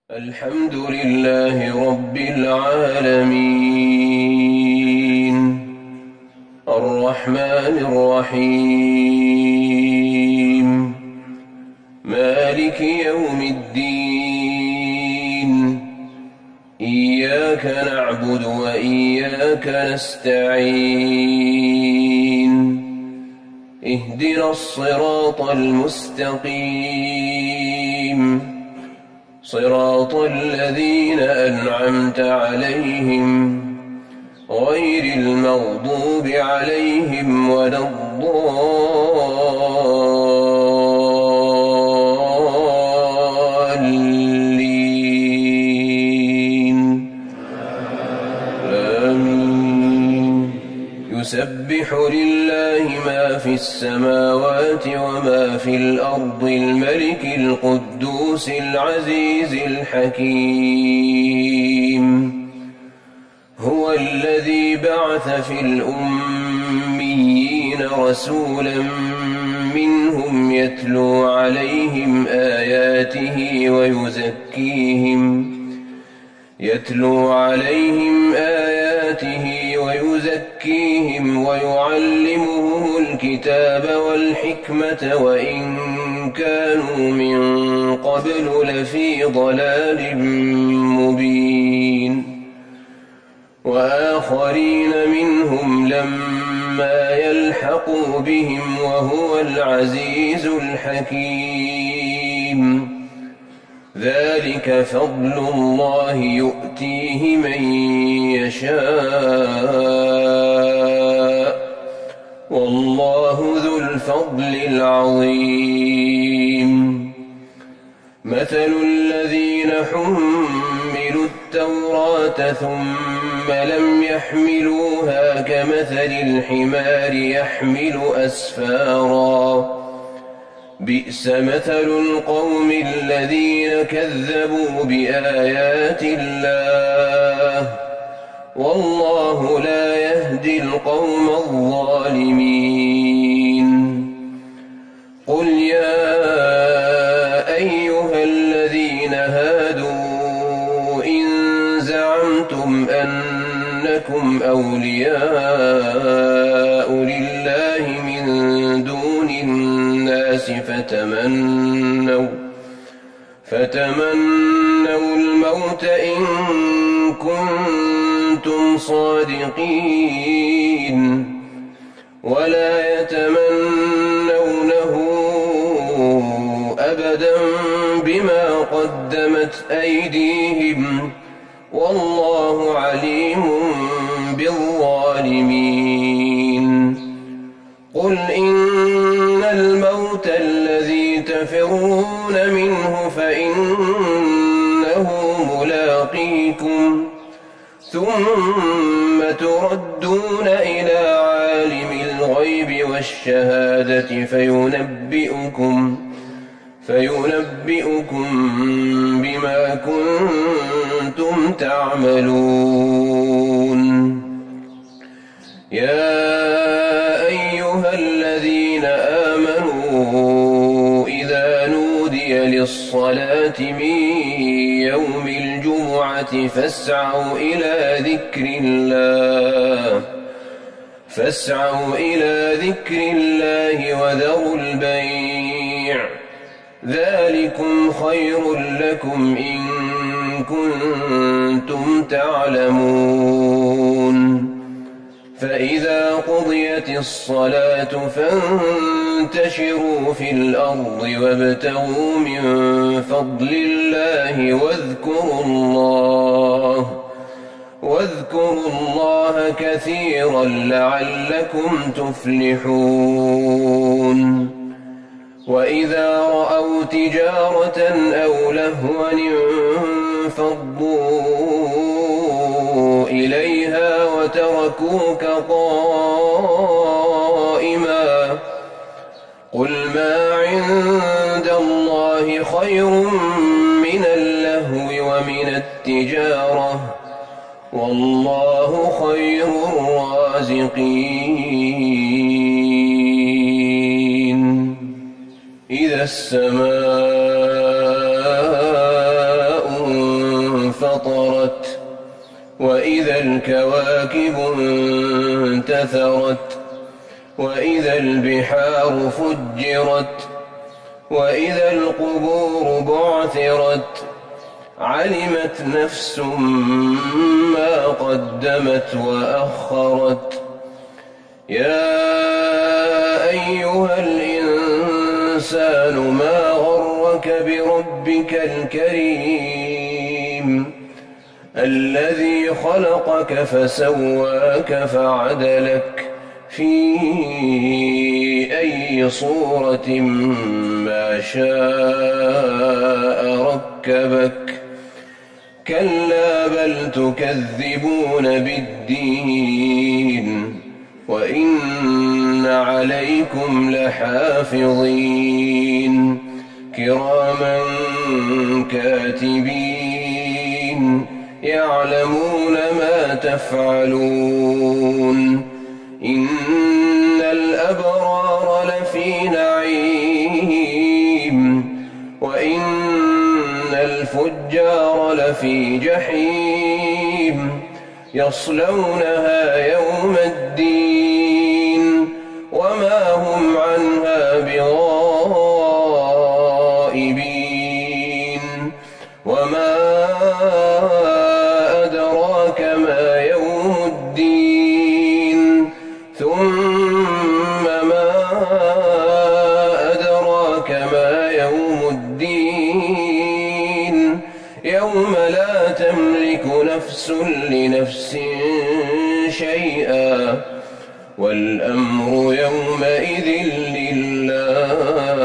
الحمد لله رب العالمين الرحمن الرحيم مالك يوم الدين إياك نعبد وإياك نستعين اهدنا الصراط المستقيم صراط الذين أنعمت عليهم غير المغضوب عليهم ولا الضالين آمين. يسبح لله ما في السماوات وما في الأرض الملك القدوس العزيز الحكيم هو الذي بعث في الأميين رسولا منهم يتلو عليهم آياته ويزكيهم ويعلمهم الكتاب والحكمة وإن كانوا من قبل لفي ضلال مبين وآخرين منهم لما يلحقوا بهم وهو العزيز الحكيم ذلك فضل الله يؤتيه من يشاء والله ذو الفضل العظيم مثل الذين حملوا التوراة ثم لم يحملوها كمثل الحمار يحمل أسفارا بئس مثل القوم الذين كذبوا بآيات الله والله لا يهدي القوم الظالمين قل يا أيها الذين هادوا إن زعمتم أنكم أولياء لله من دون الناس فتمنوا الموت إن كنتم صادقين ولا يتمنونه أبدا بما قدمت أيديهم والله عليم بالظالمين قل إن الموت الذي تفرون منه فإنه ملاقيكم ثم تردون إلى عالم الغيب والشهادة فينبئكم بما كنتم تعملون يا أيها الذين آمنوا إذا نودي للصلاة من يوم الجمعة فاسعوا إلى ذكر الله وذروا البيع ذلكم خير لكم إن كنتم تعلمون فإذا قضيت الصلاة فانتشروا في الأرض وابتغوا من فضل الله واذكروا الله كثيرا لعلكم تفلحون وإذا رأوا تجارة أو لهوا انفضوا إليها وتركوك قائما قل ما عند الله خير من اللهو ومن التجارة والله خير الرازقين إذا السماء وإذا الكواكب انتثرت وإذا البحار فجرت وإذا القبور بعثرت علمت نفس ما قدمت وأخرت يا أيها الإنسان ما غرك بربك الكريم الذي خلقك فسواك فعدلك في أي صورة ما شاء ركبك كلا بل تكذبون بالدين وإن عليكم لحافظين كراما كاتبين يعلمون ما تفعلون إن الأبرار لفي نعيم وإن الفجار لفي جحيم يصلونها يوم الدين وما هم عنها بغائبين وما أدراك ما يوم الدين ثم ما أدراك ما يوم الدين يوم لا تملك نفس لنفس شيئا والأمر يومئذ لله